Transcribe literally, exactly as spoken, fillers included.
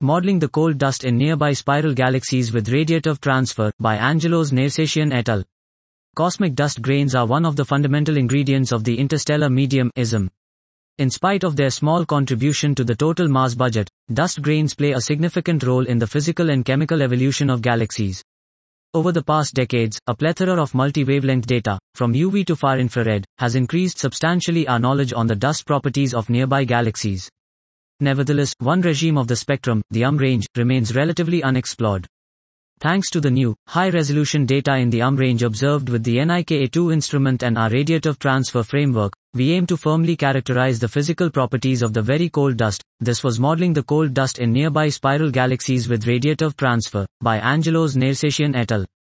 Modeling the cold dust in nearby spiral galaxies with radiative transfer, by Angelos Nersesian et al. Cosmic dust grains are one of the fundamental ingredients of the interstellar medium, I S M. In spite of their small contribution to the total mass budget, dust grains play a significant role in the physical and chemical evolution of galaxies. Over the past decades, a plethora of multi-wavelength data, from U V to far infrared, has increased substantially our knowledge on the dust properties of nearby galaxies. Nevertheless, one regime of the spectrum, the U M range, remains relatively unexplored. Thanks to the new, high-resolution data in the U M range observed with the N I K A two instrument and our radiative transfer framework, we aim to firmly characterize the physical properties of the very cold dust. This was Modeling the Cold Dust in Nearby Spiral Galaxies with Radiative Transfer, by Angelos Nersesian et al.